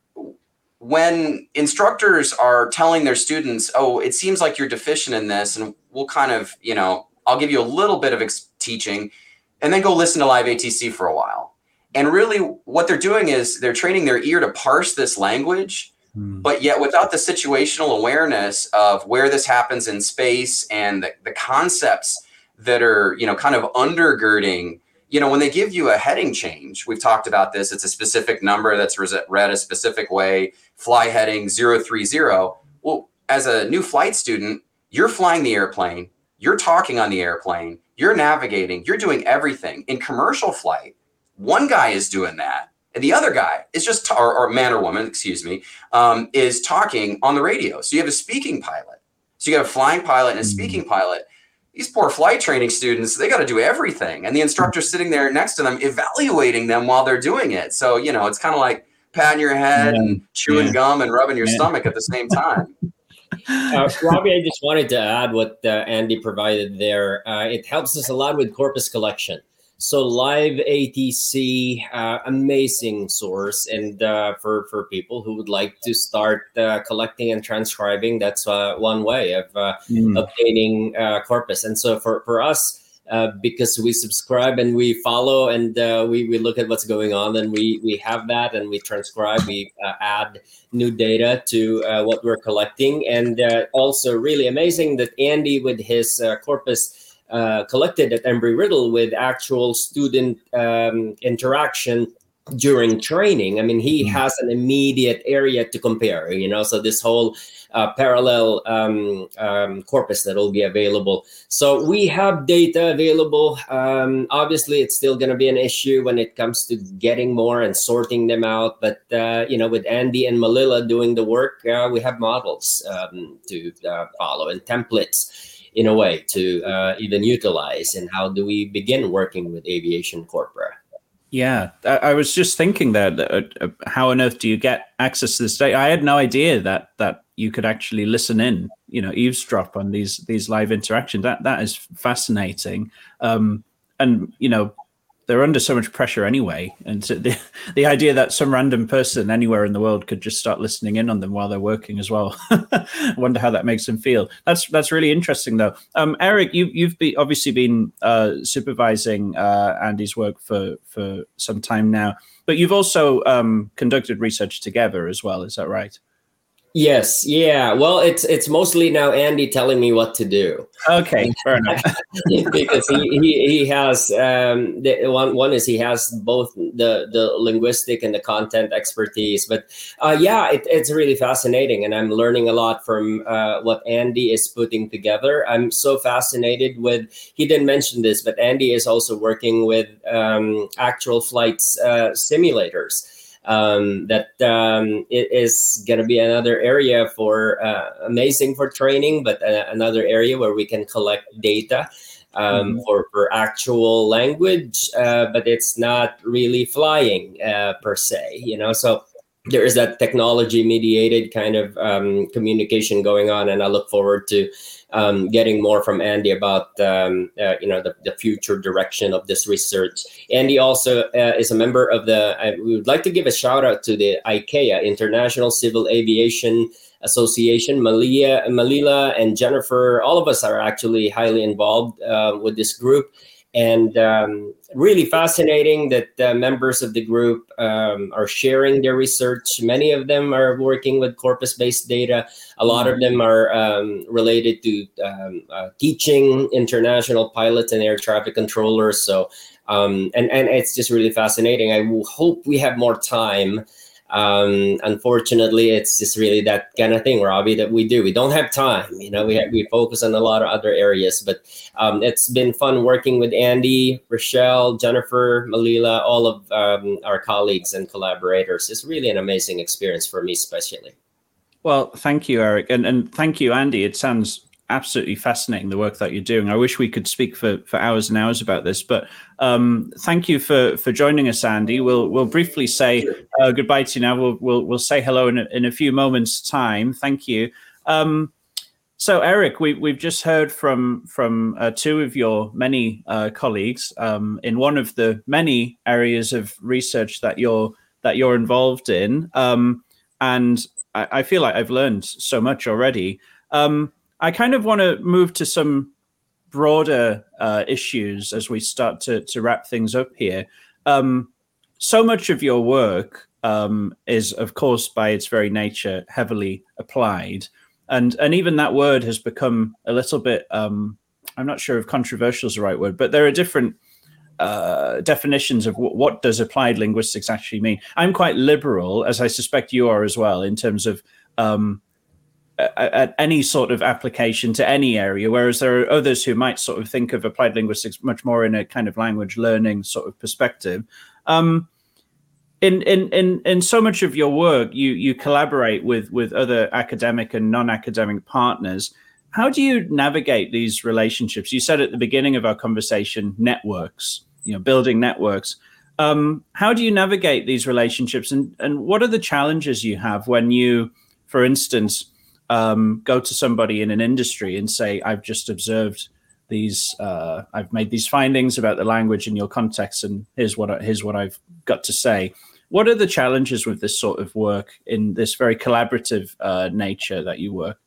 when instructors are telling their students, oh, it seems like you're deficient in this, and we'll kind of, you know, I'll give you a little bit of ex- teaching and then go listen to Live A T C for a while. And really what they're doing is they're training their ear to parse this language, mm. but yet without the situational awareness of where this happens in space and the, the concepts that are, you know, kind of undergirding. You know, when they give you a heading change, we've talked about this, it's a specific number that's read a specific way, fly heading zero three zero. Well, as a new flight student, you're flying the airplane, you're talking on the airplane, you're navigating, you're doing everything. In commercial flight, one guy is doing that, and the other guy is just, or, or man or woman, excuse me, um, is talking on the radio. So you have a speaking pilot. So you have a flying pilot and a speaking pilot. These poor flight training students, they got to do everything. And the instructor's sitting there next to them, evaluating them while they're doing it. So, you know, it's kind of like patting your head yeah. and chewing yeah. gum and rubbing your yeah. stomach at the same time. Uh, Robbie, I just wanted to add what uh, Andy provided there. Uh, it helps us a lot with corpus collection. So Live A T C, uh, amazing source. And uh, for, for people who would like to start uh, collecting and transcribing, that's uh, one way of uh, mm. obtaining uh, corpus. And so for, for us, uh, because we subscribe and we follow and uh, we, we look at what's going on, and we, we have that and we transcribe, we uh, add new data to uh, what we're collecting. And uh, also really amazing that Andy with his uh, corpus Uh, collected at Embry-Riddle with actual student um, interaction during training. I mean, he has an immediate area to compare, you know, so this whole uh, parallel um, um, corpus that will be available. So we have data available. Um, obviously, it's still going to be an issue when it comes to getting more and sorting them out. But, uh, you know, with Andy and Malila doing the work, uh, we have models um, to uh, follow and templates in a way to uh, even utilize. And how do we begin working with aviation corpora? Yeah, I, I was just thinking that uh, uh, how on earth do you get access to this data? I had no idea that that you could actually listen in, you know, eavesdrop on these these live interactions. That that is fascinating. Um, and you know, they're under so much pressure anyway, and so the the idea that some random person anywhere in the world could just start listening in on them while they're working as well. I wonder how that makes them feel. That's that's really interesting, though. Um, Eric, you you've been, obviously been uh, supervising uh, Andy's work for for some time now, but you've also um, conducted research together as well. Is that right? Yes, yeah. Well, it's it's mostly now Andy telling me what to do. Okay, fair enough. Because he, he, he has um, the one one is he has both the the linguistic and the content expertise. But uh, yeah, it, it's really fascinating, and I'm learning a lot from uh, what Andy is putting together. I'm so fascinated with. He didn't mention this, but Andy is also working with um, actual flights uh, simulators. Um, that um, it is going to be another area for uh, amazing for training, but uh, another area where we can collect data um, mm-hmm. for, for actual language, uh, but it's not really flying uh, per se, you know, so there is that technology mediated kind of um, communication going on. And I look forward to um, getting more from Andy about, um, uh, you know, the, the future direction of this research. Andy also uh, is a member of the, uh, we would like to give a shout out to the I C A O, International Civil Aviation Association. Malia, Malila and Jennifer, all of us are actually highly involved uh, with this group. And um, really fascinating that uh, members of the group um, are sharing their research. Many of them are working with corpus-based data. A lot of them are um, related to um, uh, teaching international pilots and air traffic controllers. So, um, and, and it's just really fascinating. I will hope we have more time. Um, unfortunately, it's just really that kind of thing, Robbie, that we do. We don't have time, you know, we have, we focus on a lot of other areas, but um, it's been fun working with Andy, Rochelle, Jennifer, Malila, all of um, our colleagues and collaborators. It's really an amazing experience for me, especially. Well, thank you, Eric. And, and thank you, Andy. It sounds absolutely fascinating, the work that you're doing. I wish we could speak for, for hours and hours about this, but um, thank you for, for joining us, Andy. We'll we'll briefly say uh, goodbye to you now. We'll we'll we'll say hello in a, in a few moments' time. Thank you. Um, so, Eric, we we've just heard from from uh, two of your many uh, colleagues um, in one of the many areas of research that you're that you're involved in, um, and I, I feel like I've learned so much already. Um, I kind of want to move to some broader uh, issues as we start to, to wrap things up here. Um, so much of your work um, is, of course, by its very nature, heavily applied. And, and even that word has become a little bit, um, I'm not sure if controversial is the right word, but there are different uh, definitions of w- what does applied linguistics actually mean. I'm quite liberal, as I suspect you are as well, in terms of um, at any sort of application to any area, whereas there are others who might sort of think of applied linguistics much more in a kind of language learning sort of perspective. Um, in in in in so much of your work, you you collaborate with with other academic and non-academic partners. How do you navigate these relationships? You said at the beginning of our conversation, networks, you know, building networks. Um, how do you navigate these relationships, and and what are the challenges you have when you, for instance, Um, go to somebody in an industry and say, I've just observed these, uh, I've made these findings about the language in your context, and here's what, I, here's what I've got to say. What are the challenges with this sort of work in this very collaborative uh, nature that you work?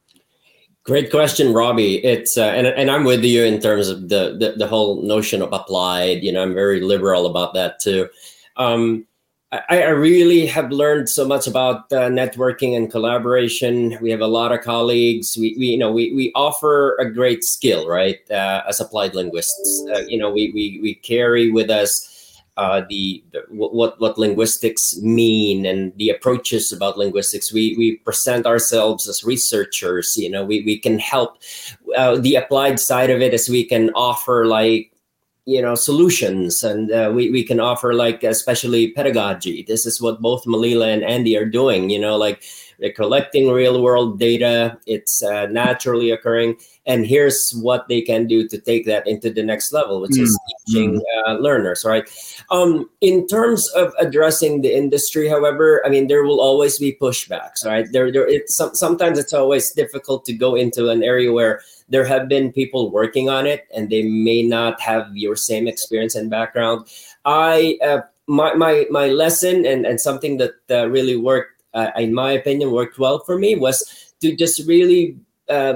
Great question, Robbie. It's uh, and and I'm with you in terms of the, the the whole notion of applied. You know, I'm very liberal about that too. Um, I, I really have learned so much about uh, networking and collaboration. We have a lot of colleagues. We, we you know, we we offer a great skill, right? Uh, as applied linguists, uh, you know, we we we carry with us uh, the, the what what linguistics mean and the approaches about linguistics. We we present ourselves as researchers. You know, we we can help. Uh, the applied side of it is we can offer like, you know, solutions, and uh, we, we can offer like especially pedagogy. This is what both Malila and Andy are doing, you know, like they're collecting real world data. It's uh, naturally occurring. And here's what they can do to take that into the next level, which mm. is teaching uh, learners, right? Um, in terms of addressing the industry, however, I mean, there will always be pushbacks, right? There, there. It's some, sometimes it's always difficult to go into an area where there have been people working on it, and they may not have your same experience and background. I, uh, my, my, my lesson and, and something that uh, really worked, uh, in my opinion, worked well for me was to just really um,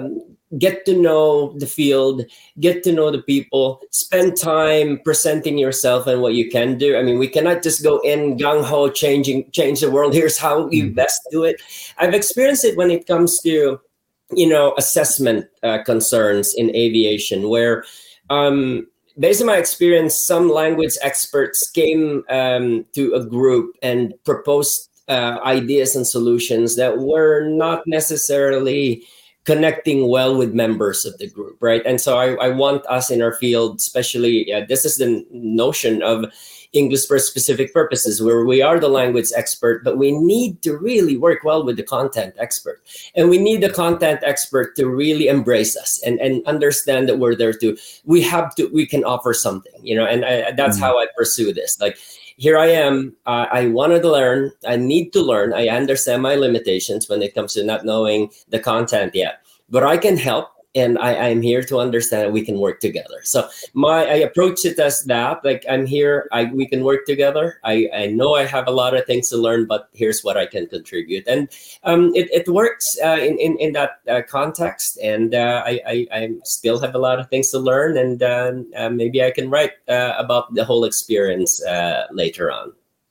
get to know the field, get to know the people, spend time presenting yourself and what you can do. I mean, we cannot just go in gung-ho, changing, change the world. Here's how you best do it. I've experienced it when it comes to, you know, assessment uh, concerns in aviation, where um, based on my experience, some language experts came um, to a group and proposed uh, ideas and solutions that were not necessarily connecting well with members of the group, right? And so I, I want us in our field, especially, uh, this is the notion of English for specific purposes, where we are the language expert, but we need to really work well with the content expert. And we need the content expert to really embrace us and, and understand that we're there to, we have to, we can offer something, you know, and I, that's mm-hmm. how I pursue this. Like, here I am, uh, I wanted to learn, I need to learn, I understand my limitations when it comes to not knowing the content yet, but I can help. And I, I'm here to understand that we can work together. So my I approach it as that, like I'm here, I we can work together. I, I know I have a lot of things to learn, but here's what I can contribute. And um, it, it works uh, in, in, in that uh, context. And uh, I, I, I still have a lot of things to learn. And uh, uh, maybe I can write uh, about the whole experience uh, later on.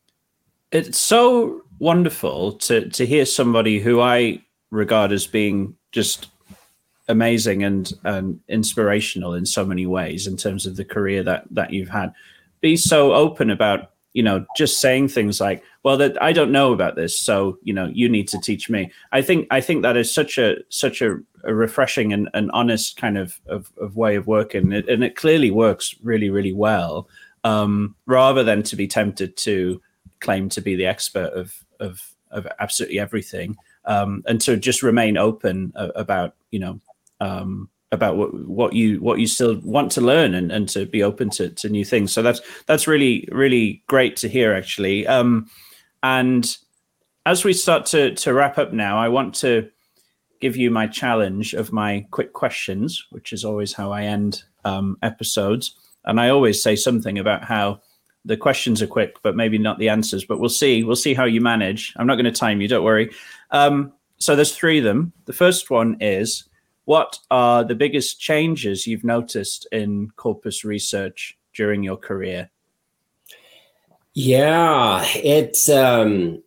It's so wonderful to, to hear somebody who I regard as being just amazing and and inspirational in so many ways in terms of the career that that you've had, be so open about, you know, just saying things like, well, that I don't know about this, so, you know, you need to teach me. I think I think that is such a such a, a refreshing and an honest kind of, of of way of working, it, and it clearly works really, really well, um, rather than to be tempted to claim to be the expert of of of absolutely everything, um, and to just remain open uh, about, you know, um, about what, what you what you still want to learn, and, and to be open to, to new things. So that's that's really, really great to hear, actually. Um, and as we start to, to wrap up now, I want to give you my challenge of my quick questions, which is always how I end um, episodes. And I always say something about how the questions are quick, but maybe not the answers. But we'll see. We'll see how you manage. I'm not going to time you, don't worry. Um, so there's three of them. The first one is, what are the biggest changes you've noticed in corpus research during your career? Yeah, it's, um,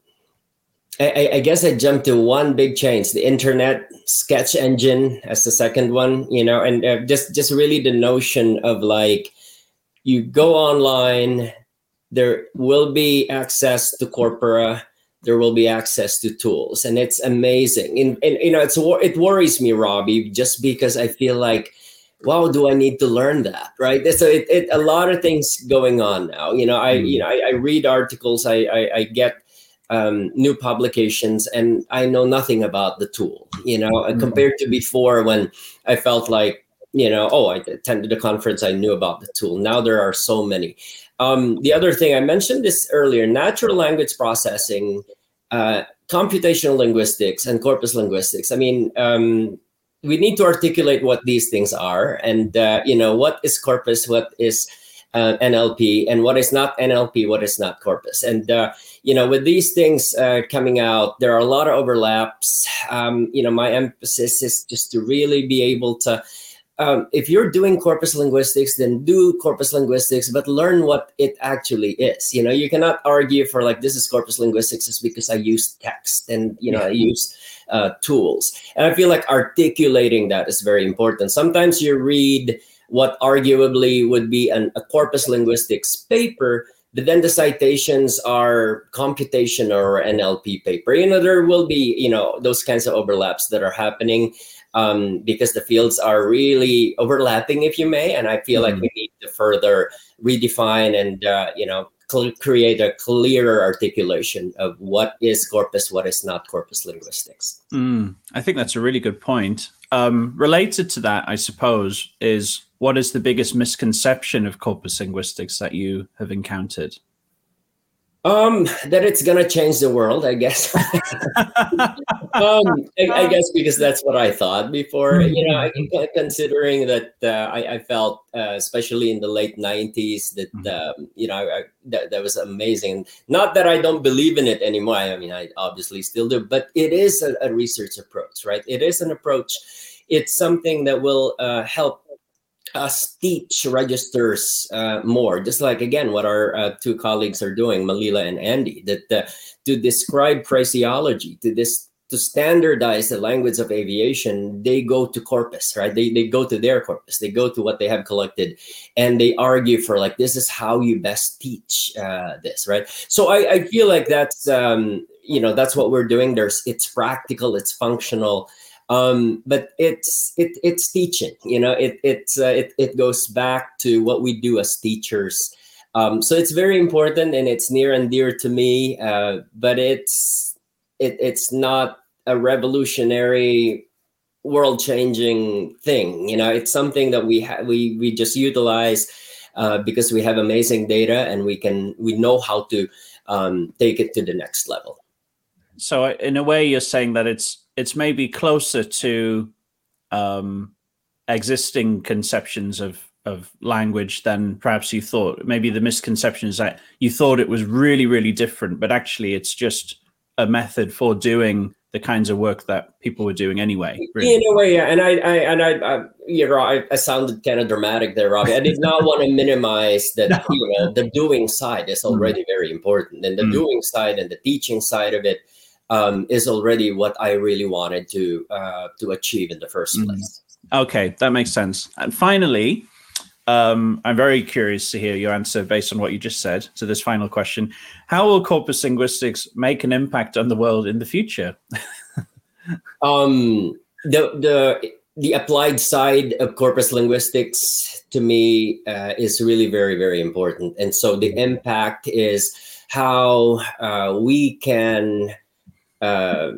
I, I guess I jumped to one big change, the internet sketch engine as the second one, you know, and uh, just, just really the notion of like, you go online, there will be access to corpora, there will be access to tools, and it's amazing. And, and you know, it's it worries me, Robbie, just because I feel like, wow, do I need to learn that, right? So it, it a lot of things going on now. You know, I mm. you know I, I read articles, I I, I get um, new publications, and I know nothing about the tool. You know, mm. compared to before when I felt like, you know, oh, I attended a conference, I knew about the tool. Now there are so many. Um, the other thing, I mentioned this earlier, natural language processing, uh, computational linguistics, and corpus linguistics. I mean, um, we need to articulate what these things are, and, uh, you know, what is corpus, what is uh, N L P, and what is not N L P, what is not corpus. And, uh, you know, with these things uh, coming out, there are a lot of overlaps. Um, you know, my emphasis is just to really be able to, Um, if you're doing corpus linguistics, then do corpus linguistics, but learn what it actually is. You know, you cannot argue for like, this is corpus linguistics is because I use text and, you know, I use uh, tools. And I feel like articulating that is very important. Sometimes you read what arguably would be an, a corpus linguistics paper, but then the citations are computation or N L P paper. You know, there will be, you know, those kinds of overlaps that are happening. Um, because the fields are really overlapping, if you may, and I feel mm-hmm. like we need to further redefine and uh, you know cl- create a clearer articulation of what is corpus, what is not corpus linguistics. Mm, I think that's a really good point. Um, related to that, I suppose, is what is the biggest misconception of corpus linguistics that you have encountered? Um, that it's gonna change the world, I guess. um, I, I guess because that's what I thought before. You know, I, considering that uh, I, I felt, uh, especially in the late nineties, that um, you know I, that that was amazing. Not that I don't believe in it anymore. I mean, I obviously still do, but it is a, a research approach, right? It is an approach it's something that will uh, help us teach registers uh, more, just like, again, what our uh, two colleagues are doing, Malila and Andy, that uh, to describe phraseology, to this to standardize the language of aviation, they go to corpus, right? They, they go to their corpus, they go to what they have collected, and they argue for, like, this is how you best teach uh, this, right? So I, I feel like that's, um, you know, that's what we're doing. There's, it's practical, it's functional, um, but it's, it, it's teaching, you know, it, it's, uh, it, it goes back to what we do as teachers. Um, so it's very important, and it's near and dear to me, uh, but it's, It, it's not a revolutionary, world-changing thing. You know, it's something that we ha- we we just utilize uh, because we have amazing data, and we can we know how to um, take it to the next level. So, in a way, you're saying that it's it's maybe closer to um, existing conceptions of of language than perhaps you thought. Maybe the misconception is that you thought it was really, really different, but actually, it's just a method for doing the kinds of work that people were doing anyway. Really. In a way, yeah. And I, I and I, I you know, I, I sounded kind of dramatic there, Robbie. I did not want to minimize that. No. You know, the doing side is already mm. very important, and the mm. doing side and the teaching side of it um, is already what I really wanted to uh, to achieve in the first mm. place. Okay, that makes sense. And finally, Um, I'm very curious to hear your answer based on what you just said to this final question. How will corpus linguistics make an impact on the world in the future? um, the the the applied side of corpus linguistics to me uh, is really very, very important. And so the impact is how uh, we can uh,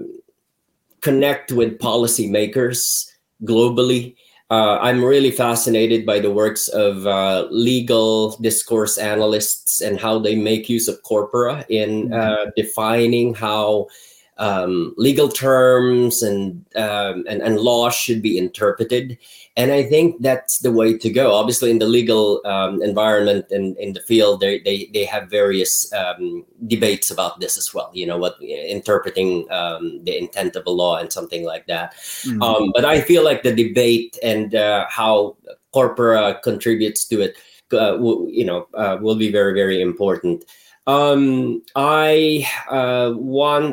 connect with policymakers globally. Uh, I'm really fascinated by the works of uh, legal discourse analysts and how they make use of corpora in uh, defining how um, legal terms and, um, and and laws should be interpreted. And I think that's the way to go. Obviously, in the legal um, environment and in the field, they they they have various um, debates about this as well. You know, what interpreting um, the intent of a law and something like that. Mm-hmm. Um, but I feel like the debate and uh, how corpora contributes to it, uh, w- you know, uh, will be very, very important. Um, I uh, want,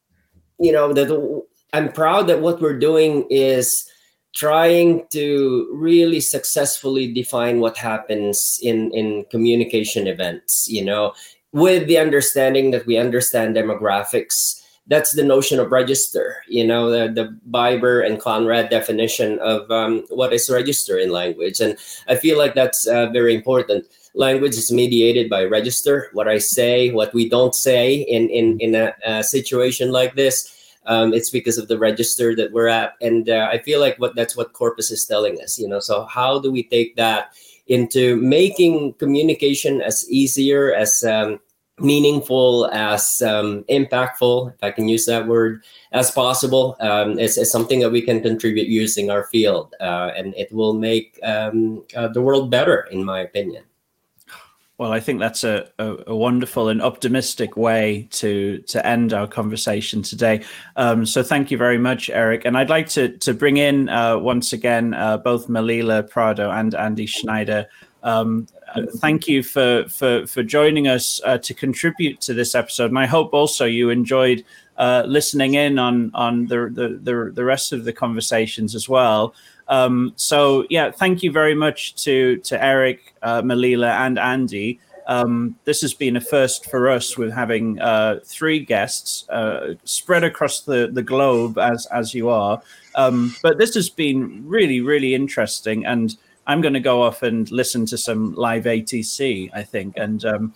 you know, that I'm proud that what we're doing is trying to really successfully define what happens in, in communication events, you know, with the understanding that we understand demographics. That's the notion of register, you know, the, the Biber and Conrad definition of um, what is register in language. And I feel like that's uh, very important. Language is mediated by register, what I say, what we don't say in, in, in a, a situation like this. Um, it's because of the register that we're at. And uh, I feel like what that's what corpus is telling us, you know, so how do we take that into making communication as easier, as um, meaningful, as um, impactful, if I can use that word, as possible, um, is, is something that we can contribute using our field. Uh, and it will make um, uh, the world better, in my opinion. Well, I think that's a, a, a wonderful and optimistic way to to end our conversation today. Um, so thank you very much, Eric. And I'd like to to bring in uh, once again uh, both Malila Prado and Andy Schneider. Um, uh, thank you for for for joining us uh, to contribute to this episode. And I hope also you enjoyed uh, listening in on on the, the the the rest of the conversations as well. Um, so, yeah, thank you very much to to Eric, uh, Malila, and Andy. Um, this has been a first for us with having uh, three guests uh, spread across the, the globe as as you are. Um, but this has been really, really interesting. And I'm going to go off and listen to some live A T C, I think, and um,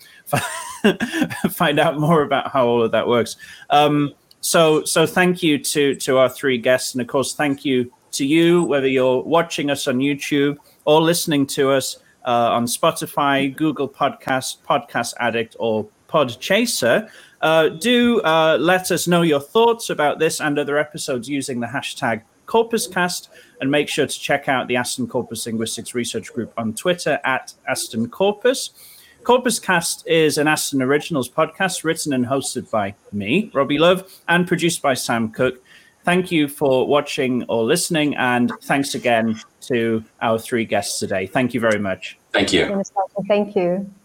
find out more about how all of that works. Um, so, so thank you to to our three guests. And, of course, thank you to you, whether you're watching us on YouTube or listening to us uh, on Spotify, Google Podcasts, Podcast Addict, or Podchaser. Uh, do uh, let us know your thoughts about this and other episodes using the hashtag CorpusCast, and make sure to check out the Aston Corpus Linguistics Research Group on Twitter at Aston Corpus. CorpusCast is an Aston Originals podcast written and hosted by me, Robbie Love, and produced by Sam Cook. Thank you for watching or listening, and thanks again to our three guests today. Thank you very much. Thank you. Thank you.